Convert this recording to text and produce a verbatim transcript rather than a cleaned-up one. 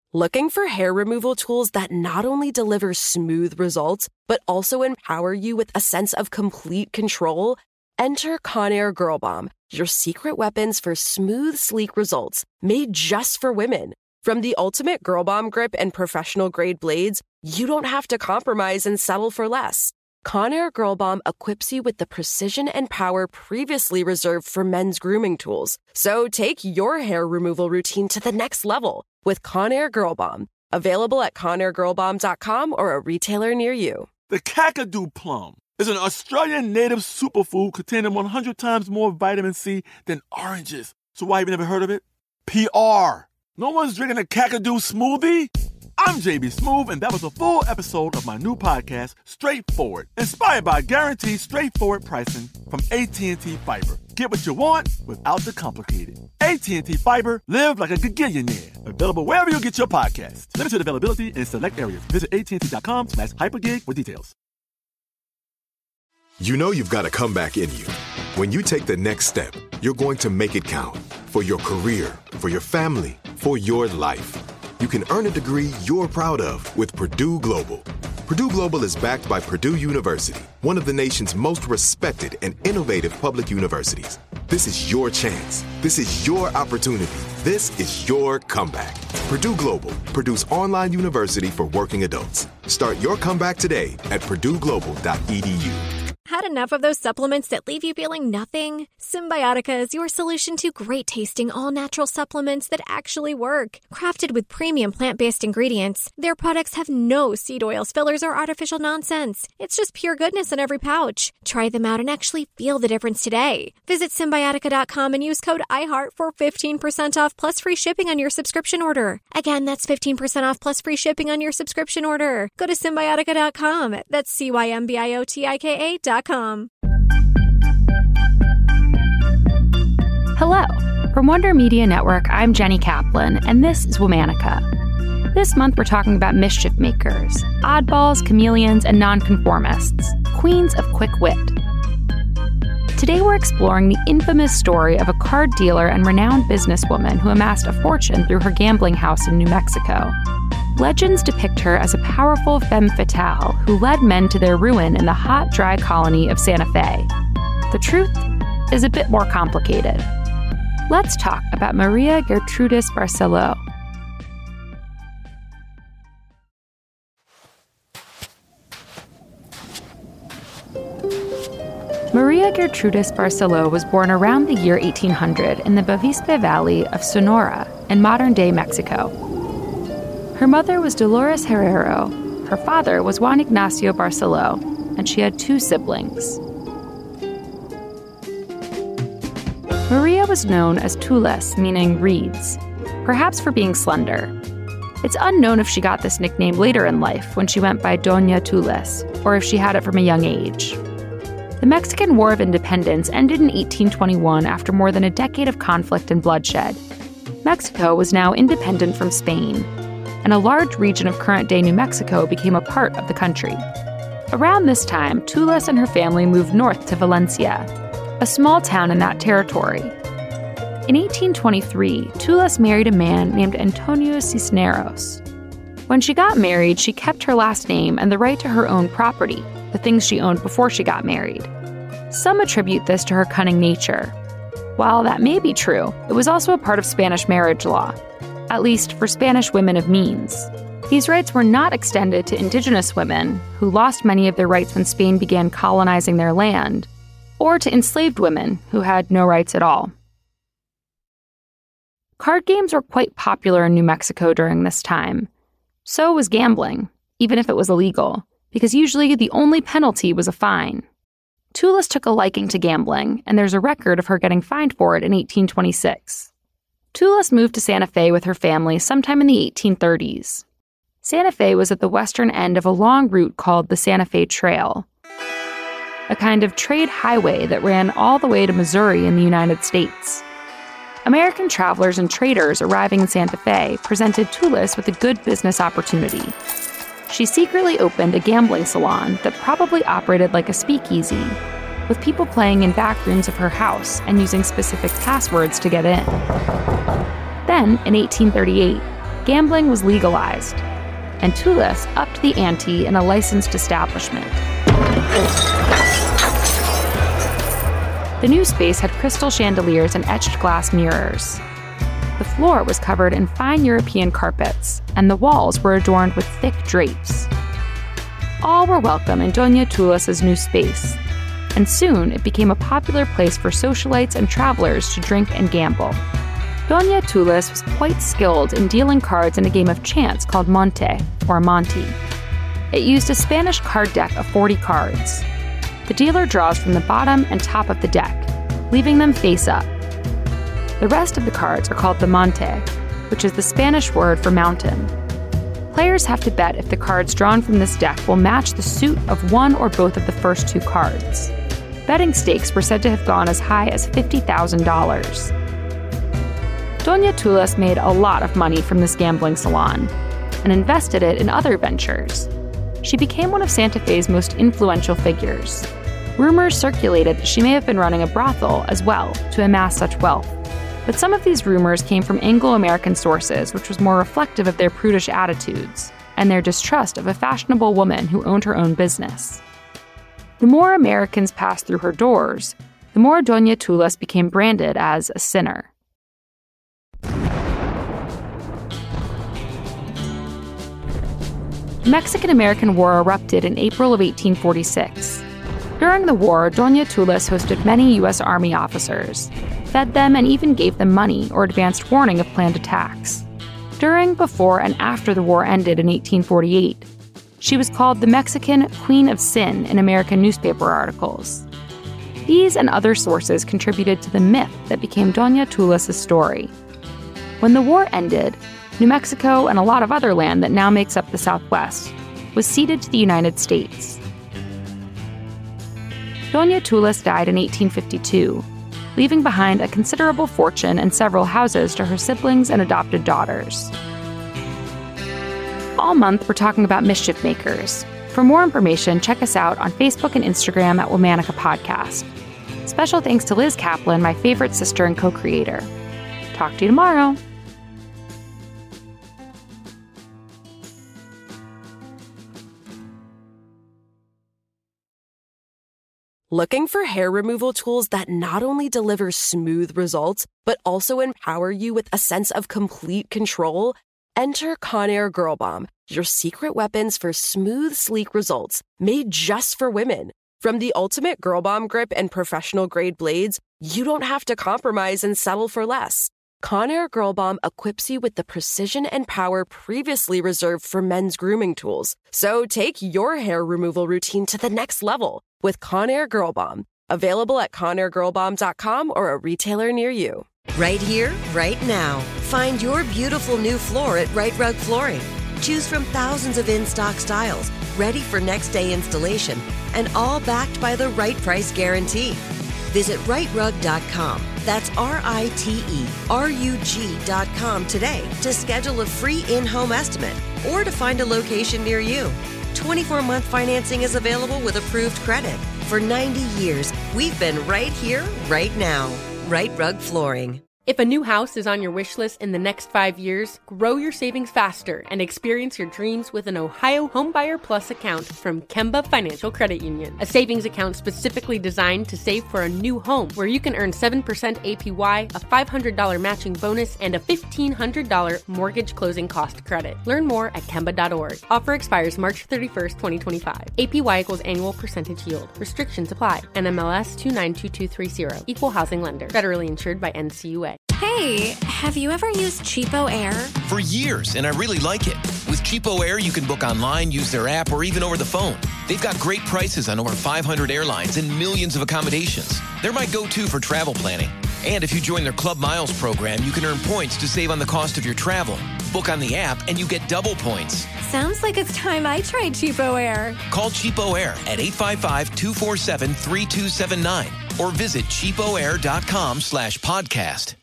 Looking for hair removal tools that not only deliver smooth results, but also empower you with a sense of complete control? Enter Conair Girl Bomb, your secret weapons for smooth, sleek results, made just for women. From the ultimate Girl Bomb grip and professional-grade blades, you don't have to compromise and settle for less. Conair Girl Bomb equips you with the precision and power previously reserved for men's grooming tools. So take your hair removal routine to the next level with Conair Girl Bomb. Available at conair girl bomb dot com or a retailer near you. The Kakadu plum is an Australian native superfood containing one hundred times more vitamin C than oranges. So why have you never heard of it? P R. No one's drinking a Kakadu smoothie? I'm J B Smoove, and that was a full episode of my new podcast, Straightforward, inspired by guaranteed straightforward pricing from A T and T Fiber. Get what you want without the complicated. A T and T Fiber, live like a gigillionaire. Available wherever you get your podcasts. Limited availability in select areas. Visit A T and T dot com slash hypergig for details. You know you've got a comeback in you. When you take the next step, you're going to make it count. For your career, for your family, for your life. You can earn a degree you're proud of with Purdue Global. Purdue Global is backed by Purdue University, one of the nation's most respected and innovative public universities. This is your chance. This is your opportunity. This is your comeback. Purdue Global, Purdue's online university for working adults. Start your comeback today at purdue global dot e d u. Had enough of those supplements that leave you feeling nothing? Symbiotica is your solution to great-tasting, all-natural supplements that actually work. Crafted with premium plant-based ingredients, their products have no seed oils, fillers, or artificial nonsense. It's just pure goodness in every pouch. Try them out and actually feel the difference today. Visit Symbiotica dot com and use code iHeart for fifteen percent off plus free shipping on your subscription order. Again, that's fifteen percent off plus free shipping on your subscription order. Go to Symbiotica dot com. That's C Y M B I O T I K A dot com. Hello. From Wonder Media Network, I'm Jenny Kaplan, and this is Womanica. This month, we're talking about mischief makers, oddballs, chameleons, and nonconformists, queens of quick wit. Today, we're exploring the infamous story of a card dealer and renowned businesswoman who amassed a fortune through her gambling house in New Mexico. Legends depict her as a powerful femme fatale who led men to their ruin in the hot, dry colony of Santa Fe. The truth is a bit more complicated. Let's talk about Maria Gertrudis Barceló. Maria Gertrudis Barceló was born around the year eighteen hundred in the Bavispe Valley of Sonora in modern-day Mexico. Her mother was Dolores Herrero, her father was Juan Ignacio Barceló, and she had two siblings. Maria was known as Tules, meaning reeds, perhaps for being slender. It's unknown if she got this nickname later in life when she went by Doña Tules, or if she had it from a young age. The Mexican War of Independence ended in eighteen twenty-one after more than a decade of conflict and bloodshed. Mexico was now independent from Spain, and a large region of current-day New Mexico became a part of the country. Around this time, Tules and her family moved north to Valencia, a small town in that territory. In eighteen twenty-three, Tules married a man named Antonio Cisneros. When she got married, she kept her last name and the right to her own property, the things she owned before she got married. Some attribute this to her cunning nature. While that may be true, it was also a part of Spanish marriage law, at least for Spanish women of means. These rights were not extended to indigenous women, who lost many of their rights when Spain began colonizing their land, or to enslaved women, who had no rights at all. Card games were quite popular in New Mexico during this time. So was gambling, even if it was illegal, because usually the only penalty was a fine. Tules took a liking to gambling, and there's a record of her getting fined for it in eighteen twenty-six. Tules moved to Santa Fe with her family sometime in the eighteen thirties. Santa Fe was at the western end of a long route called the Santa Fe Trail, a kind of trade highway that ran all the way to Missouri in the United States. American travelers and traders arriving in Santa Fe presented Tules with a good business opportunity. She secretly opened a gambling salon that probably operated like a speakeasy, with people playing in back rooms of her house and using specific passwords to get in. Then, in eighteen thirty-eight, gambling was legalized, and Toulis upped the ante in a licensed establishment. The new space had crystal chandeliers and etched glass mirrors. The floor was covered in fine European carpets, and the walls were adorned with thick drapes. All were welcome in Doña Toulis' new space, and soon it became a popular place for socialites and travelers to drink and gamble. Doña Toulis was quite skilled in dealing cards in a game of chance called Monte, or Monte. It used a Spanish card deck of forty cards. The dealer draws from the bottom and top of the deck, leaving them face up. The rest of the cards are called the Monte, which is the Spanish word for mountain. Players have to bet if the cards drawn from this deck will match the suit of one or both of the first two cards. Betting stakes were said to have gone as high as fifty thousand dollars. Doña Toulis made a lot of money from this gambling salon and invested it in other ventures. She became one of Santa Fe's most influential figures. Rumors circulated that she may have been running a brothel as well to amass such wealth. But some of these rumors came from Anglo-American sources, which was more reflective of their prudish attitudes and their distrust of a fashionable woman who owned her own business. The more Americans passed through her doors, the more Doña Toulis became branded as a sinner. The Mexican-American War erupted in April of eighteen forty-six. During the war, Doña Toulis hosted many U S Army officers, fed them, and even gave them money or advanced warning of planned attacks. During, before, and after the war ended in eighteen forty-eight, she was called the Mexican Queen of Sin in American newspaper articles. These and other sources contributed to the myth that became Doña Toulis' story. When the war ended, New Mexico and a lot of other land that now makes up the Southwest was ceded to the United States. Doña Toulis died in eighteen fifty-two, leaving behind a considerable fortune and several houses to her siblings and adopted daughters. All month, we're talking about mischief makers. For more information, check us out on Facebook and Instagram at Womanica Podcast. Special thanks to Liz Kaplan, my favorite sister and co-creator. Talk to you tomorrow. Looking for hair removal tools that not only deliver smooth results, but also empower you with a sense of complete control? Enter Conair Girl Bomb, your secret weapons for smooth, sleek results, made just for women. From the ultimate Girl Bomb grip and professional-grade blades, you don't have to compromise and settle for less. Conair Girl Bomb equips you with the precision and power previously reserved for men's grooming tools. So take your hair removal routine to the next level with Conair Girl Bomb. Available at conair girl bomb dot com or a retailer near you. Right here, right now. Find your beautiful new floor at Rite Rug Flooring. Choose from thousands of in-stock styles, ready for next day installation, and all backed by the right price guarantee. Visit rite rug dot com. That's R I T E R U G dot com today to schedule a free in-home estimate or to find a location near you. twenty-four month financing is available with approved credit. For ninety years, we've been right here, right now. Rite Rug Flooring. If a new house is on your wish list in the next five years, grow your savings faster and experience your dreams with an Ohio Homebuyer Plus account from Kemba Financial Credit Union. A savings account specifically designed to save for a new home where you can earn seven percent A P Y, a five hundred dollars matching bonus, and a fifteen hundred dollars mortgage closing cost credit. Learn more at kemba dot org. Offer expires March thirty-first, twenty twenty-five. A P Y equals annual percentage yield. Restrictions apply. N M L S two nine two two three zero. Equal housing lender. Federally insured by N C U A. Hey, have you ever used Cheapo Air? For years, and I really like it. With Cheapo Air, you can book online, use their app, or even over the phone. They've got great prices on over five hundred airlines and millions of accommodations. They're my go-to for travel planning. And if you join their Club Miles program, you can earn points to save on the cost of your travel. Book on the app, and you get double points. Sounds like it's time I tried Cheapo Air. Call Cheapo Air at eight five five, two four seven, three two seven nine or visit cheapoair dot com slash podcast.